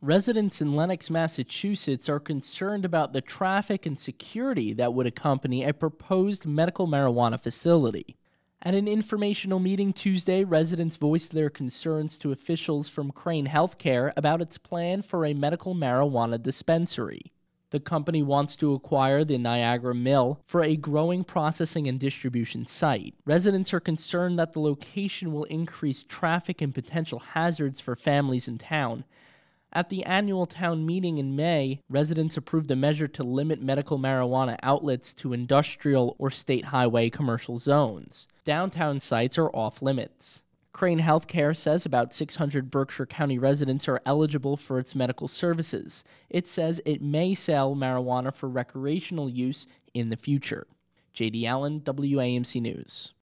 Residents in Lenox, Massachusetts are concerned about the traffic and security that would accompany a proposed medical marijuana facility. At an informational meeting Tuesday, residents voiced their concerns to officials from Crane Healthcare about its plan for a medical marijuana dispensary. The company wants to acquire the Niagara Mill for a growing processing and distribution site. Residents are concerned that the location will increase traffic and potential hazards for families in town. At the annual town meeting in May, residents approved a measure to limit medical marijuana outlets to industrial or state highway commercial zones. Downtown sites are off limits. Crane Healthcare says about 600 Berkshire County residents are eligible for its medical services. It says it may sell marijuana for recreational use in the future. J.D. Allen, WAMC News.